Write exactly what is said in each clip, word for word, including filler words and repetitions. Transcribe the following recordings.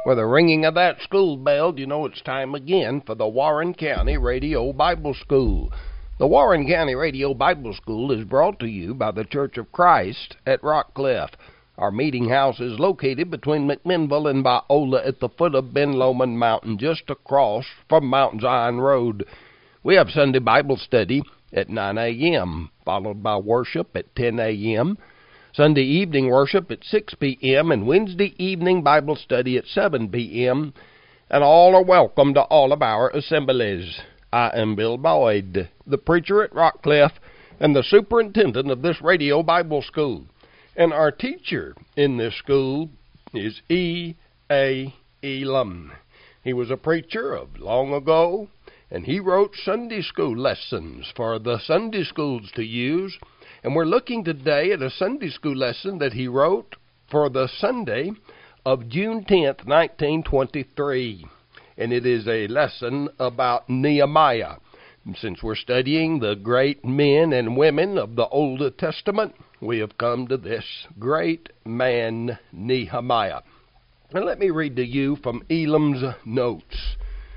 With the ringing of that school bell, you know it's time again for the Warren County Radio Bible School. The Warren County Radio Bible School is brought to you by the Church of Christ at Rockcliff. Our meeting house is located between McMinnville and Biola at the foot of Ben Lomond Mountain, just across from Mount Zion Road. We have Sunday Bible study at nine a.m., followed by worship at ten a.m., Sunday evening worship at six p.m., and Wednesday evening Bible study at seven p.m., and all are welcome to all of our assemblies. I am Bill Boyd, the preacher at Rockcliff and the superintendent of this radio Bible school. And our teacher in this school is E A. Elam. He was a preacher of long ago, and he wrote Sunday school lessons for the Sunday schools to use. And we're looking today at a Sunday school lesson that he wrote for the Sunday of June tenth, nineteen twenty-three. And it is a lesson about Nehemiah. And since we're studying the great men and women of the Old Testament, we have come to this great man, Nehemiah. And let me read to you from Elam's notes.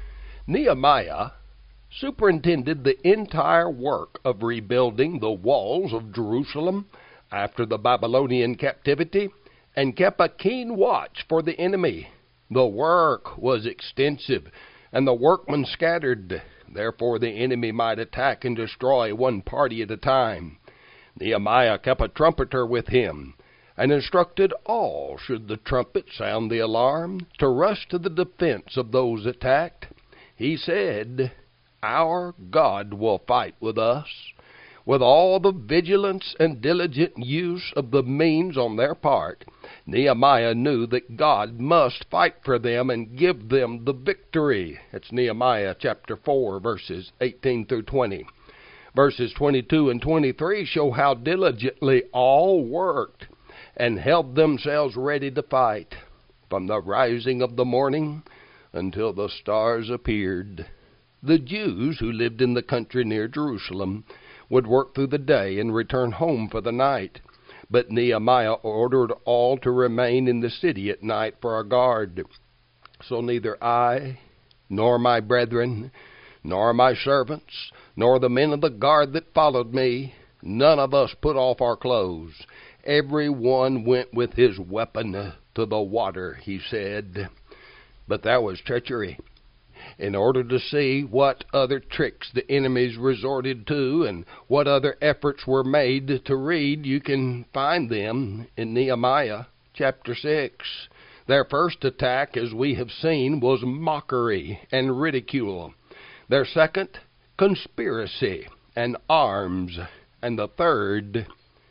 Nehemiah superintended the entire work of rebuilding the walls of Jerusalem after the Babylonian captivity and kept a keen watch for the enemy. The work was extensive, and the workmen scattered. Therefore the enemy might attack and destroy one party at a time. Nehemiah kept a trumpeter with him, and instructed all, should the trumpet sound the alarm, to rush to the defense of those attacked. He said, "Our God will fight with us." With all the vigilance and diligent use of the means on their part, Nehemiah knew that God must fight for them and give them the victory. It's Nehemiah chapter four, verses eighteen through twenty. Verses twenty-two and twenty-three show how diligently all worked and held themselves ready to fight, from the rising of the morning until the stars appeared. The Jews who lived in the country near Jerusalem would work through the day and return home for the night. But Nehemiah ordered all to remain in the city at night for a guard. So neither I, nor my brethren, nor my servants, nor the men of the guard that followed me, none of us put off our clothes. Every one went with his weapon to the water, he said. But that was treachery. In order to see what other tricks the enemies resorted to and what other efforts were made to read, you can find them in Nehemiah chapter six. Their first attack, as we have seen, was mockery and ridicule. Their second, conspiracy and arms. And the third,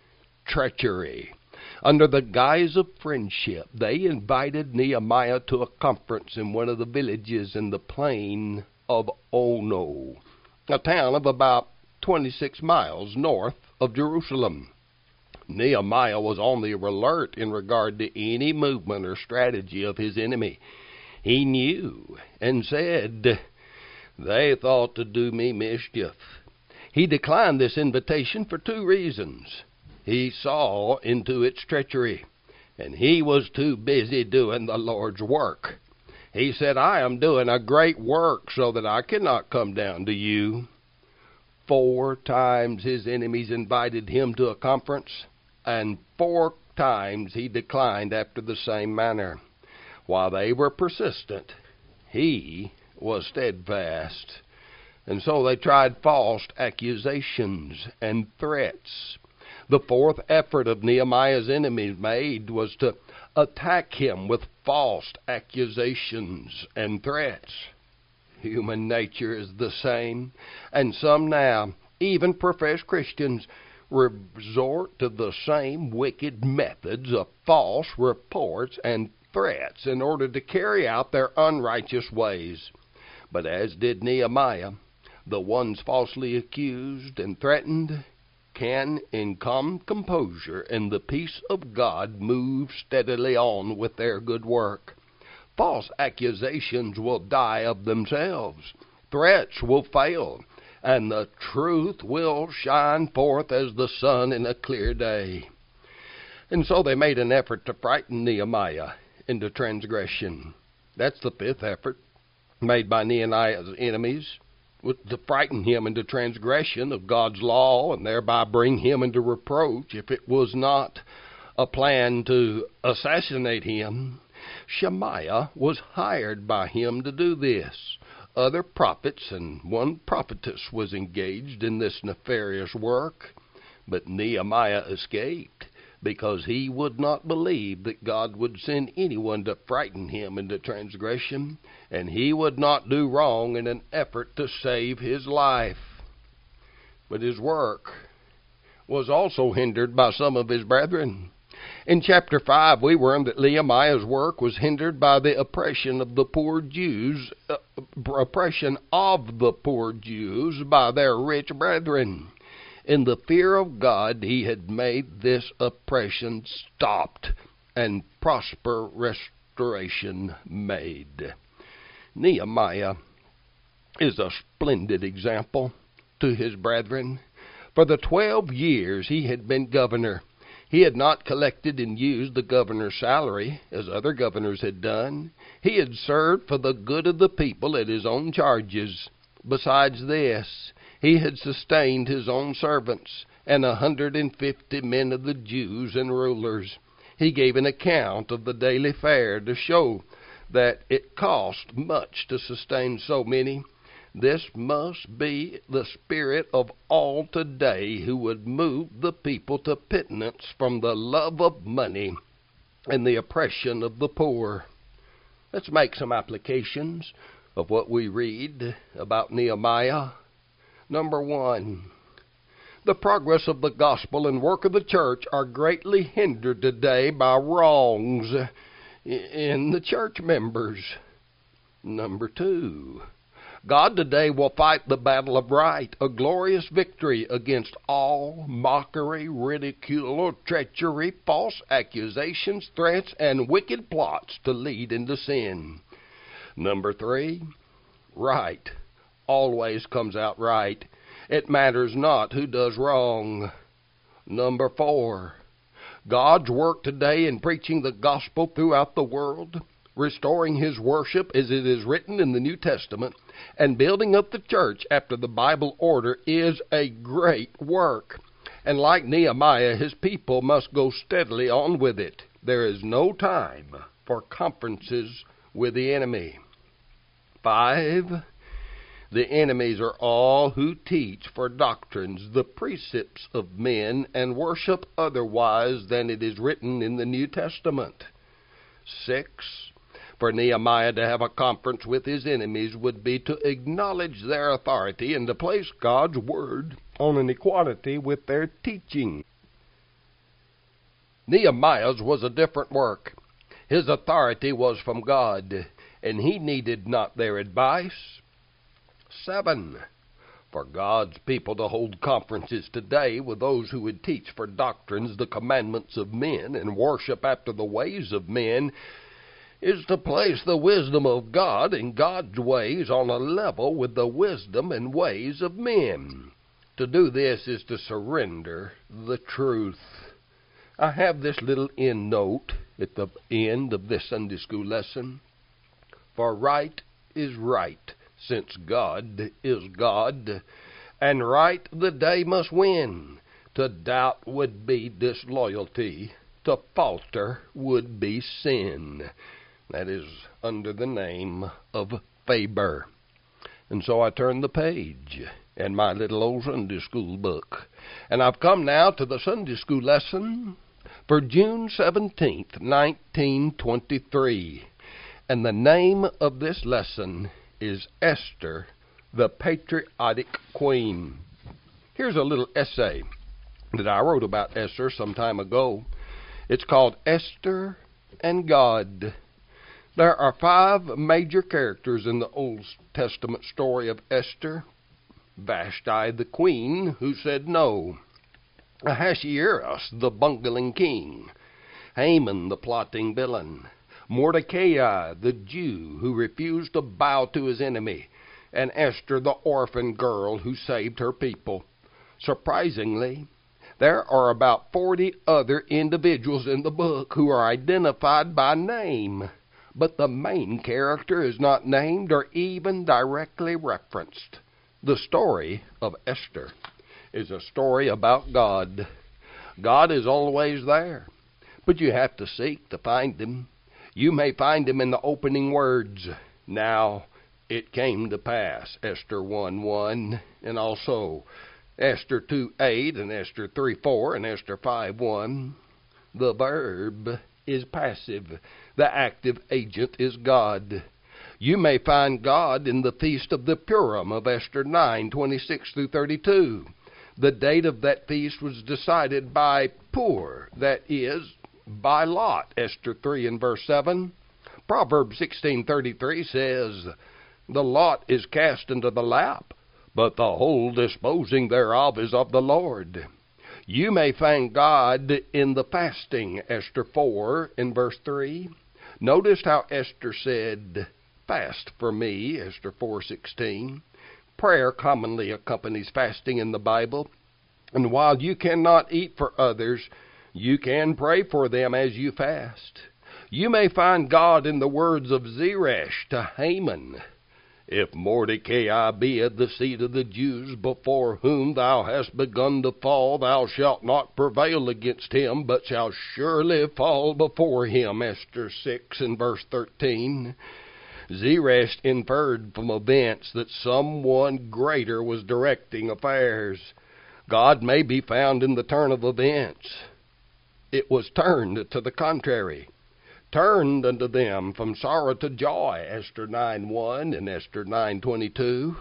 treachery. Under the guise of friendship, they invited Nehemiah to a conference in one of the villages in the plain of Ono, a town of about twenty-six miles north of Jerusalem. Nehemiah was on the alert in regard to any movement or strategy of his enemy. He knew and said, "They thought to do me mischief." He declined this invitation for two reasons. He saw into its treachery, and he was too busy doing the Lord's work. He said, "I am doing a great work so that I cannot come down to you." Four times his enemies invited him to a conference, and four times he declined after the same manner. While they were persistent, he was steadfast. And so they tried false accusations and threats. The fourth effort of Nehemiah's enemies made was to attack him with false accusations and threats. Human nature is the same, and some now, even professed Christians, resort to the same wicked methods of false reports and threats in order to carry out their unrighteous ways. But as did Nehemiah, the ones falsely accused and threatened can, in calm composure and the peace of God, move steadily on with their good work. False accusations will die of themselves. Threats will fail, and the truth will shine forth as the sun in a clear day. And so they made an effort to frighten Nehemiah into transgression. That's the fifth effort made by Nehemiah's enemies, to frighten him into transgression of God's law and thereby bring him into reproach. If it was not a plan to assassinate him, Shemaiah was hired by him to do this. Other prophets and one prophetess was engaged in this nefarious work, but Nehemiah escaped because he would not believe that God would send anyone to frighten him into transgression, and he would not do wrong in an effort to save his life. But his work was also hindered by some of his brethren. In chapter five, we learned that Nehemiah's work was hindered by the oppression of the poor Jews, uh, oppression of the poor Jews by their rich brethren. In the fear of God, he had made this oppression stopped and prosper restoration made. Nehemiah is a splendid example to his brethren. For the twelve years he had been governor, he had not collected and used the governor's salary as other governors had done. He had served for the good of the people at his own charges. Besides this, he had sustained his own servants and a hundred and fifty men of the Jews and rulers. He gave an account of the daily fare to show that it cost much to sustain so many. This must be the spirit of all today who would move the people to penitence from the love of money and the oppression of the poor. Let's make some applications of what we read about Nehemiah. Number one, the progress of the gospel and work of the church are greatly hindered today by wrongs in the church members. Number two, God today will fight the battle of right, a glorious victory against all mockery, ridicule, treachery, false accusations, threats, and wicked plots to lead into sin. Number three, right always comes out right. It matters not who does wrong. Number four, God's work today in preaching the gospel throughout the world, restoring his worship as it is written in the New Testament, and building up the church after the Bible order is a great work. And like Nehemiah, his people must go steadily on with it. There is no time for conferences with the enemy. Five, the enemies are all who teach for doctrines the precepts of men and worship otherwise than it is written in the New Testament. Six, for Nehemiah to have a conference with his enemies would be to acknowledge their authority and to place God's word on an equality with their teaching. Nehemiah's was a different work. His authority was from God, and he needed not their advice. Seven, for God's people to hold conferences today with those who would teach for doctrines the commandments of men and worship after the ways of men is to place the wisdom of God and God's ways on a level with the wisdom and ways of men. To do this is to surrender the truth. I have this little end note at the end of this Sunday school lesson. For right is right, since God is God, and right the day must win. To doubt would be disloyalty, to falter would be sin. That is under the name of Faber. And so I turned the page in my little old Sunday school book, and I've come now to the Sunday school lesson for June seventeenth, nineteen twenty-three. And the name of this lesson is Esther, the Patriotic Queen. Here's a little essay that I wrote about Esther some time ago. It's called Esther and God. There are five major characters in the Old Testament story of Esther. Vashti, the queen, who said no. Ahasuerus, the bungling king. Haman, the plotting villain. Mordecai, the Jew, who refused to bow to his enemy. And Esther, the orphan girl who saved her people. Surprisingly, there are about forty other individuals in the book who are identified by name. but the main character is not named or even directly referenced. The story of Esther is a story about God. God is always there, but you have to seek to find Him. You may find Him in the opening words, "Now it came to pass," Esther one one, and also Esther two eight and Esther three four and Esther five one. The verb is passive. The active agent is God. You may find God in the Feast of the Purim of Esther nine twenty-six through thirty-two. The date of that feast was decided by Pur, that is, by lot, Esther three and verse seven. Proverbs sixteen thirty-three says, "The lot is cast into the lap, but the whole disposing thereof is of the Lord." You may find God in the fasting, Esther four in verse three. Notice how Esther said, "Fast for me," Esther four sixteen. Prayer commonly accompanies fasting in the Bible, and while you cannot eat for others, you can pray for them as you fast. You may find God in the words of Zeresh to Haman, "If Mordecai be at the seat of the Jews, before whom thou hast begun to fall, thou shalt not prevail against him, but shalt surely fall before him," Esther six and verse thirteen. Zeresh inferred from events that someone greater was directing affairs. God may be found in the turn of events. It was turned to the contrary. Turned unto them from sorrow to joy, Esther nine one and Esther nine twenty-two.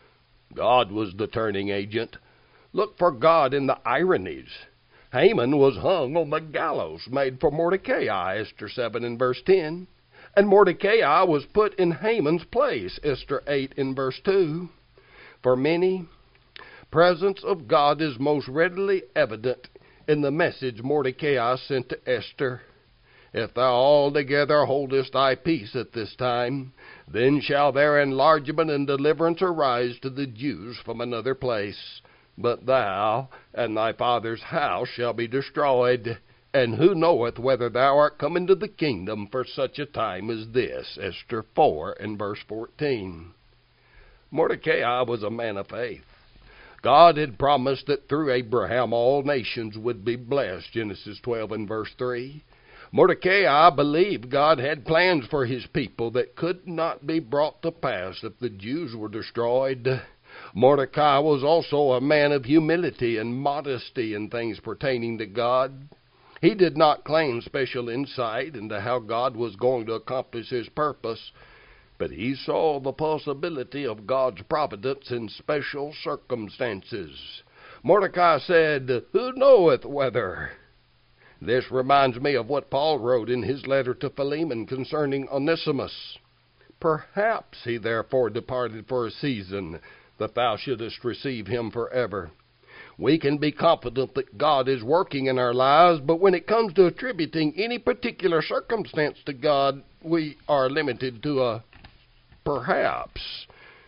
God was the turning agent. Look for God in the ironies. Haman was hung on the gallows made for Mordecai, Esther seven and verse ten. And Mordecai was put in Haman's place, Esther eight in verse two. For many, presence of God is most readily evident in the message Mordecai sent to Esther. "If thou altogether holdest thy peace at this time, then shall their enlargement and deliverance arise to the Jews from another place. But thou and thy father's house shall be destroyed. And who knoweth whether thou art come into the kingdom for such a time as this?" Esther four and verse fourteen. Mordecai was a man of faith. God had promised that through Abraham all nations would be blessed, Genesis twelve and verse three. Mordecai believed God had plans for his people that could not be brought to pass if the Jews were destroyed. Mordecai was also a man of humility and modesty in things pertaining to God. He did not claim special insight into how God was going to accomplish His purpose, but he saw the possibility of God's providence in special circumstances. Mordecai said, "Who knoweth whether?" This reminds me of what Paul wrote in his letter to Philemon concerning Onesimus. "Perhaps he therefore departed for a season, that thou shouldest receive him forever." We can be confident that God is working in our lives, but when it comes to attributing any particular circumstance to God, we are limited to a perhaps.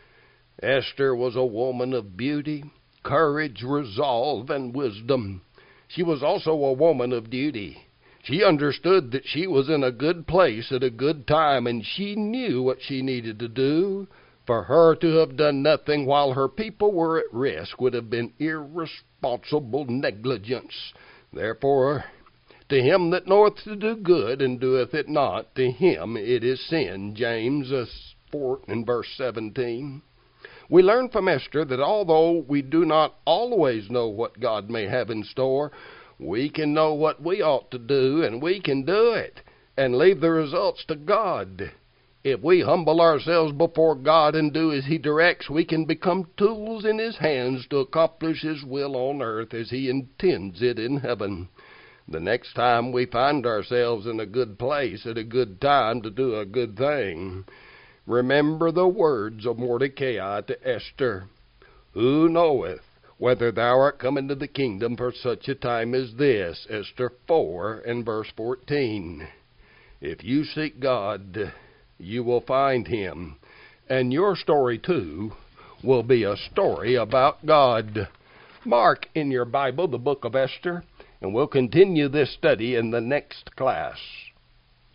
Esther was a woman of beauty, courage, resolve, and wisdom. She was also a woman of duty. She understood that she was in a good place at a good time, and she knew what she needed to do. For her to have done nothing while her people were at risk would have been irresponsible negligence. Therefore, to him that knoweth to do good and doeth it not, to him it is sin. James four and verse seventeen. We learn from Esther that although we do not always know what God may have in store, we can know what we ought to do, and we can do it, and leave the results to God. If we humble ourselves before God and do as He directs, we can become tools in His hands to accomplish His will on earth as He intends it in heaven. The next time we find ourselves in a good place at a good time to do a good thing, remember the words of Mordecai to Esther, "Who knoweth whether thou art come into the kingdom for such a time as this?" Esther four and verse fourteen. If you seek God, you will find Him, and your story too will be a story about God. Mark in your Bible the book of Esther, and we'll continue this study in the next class.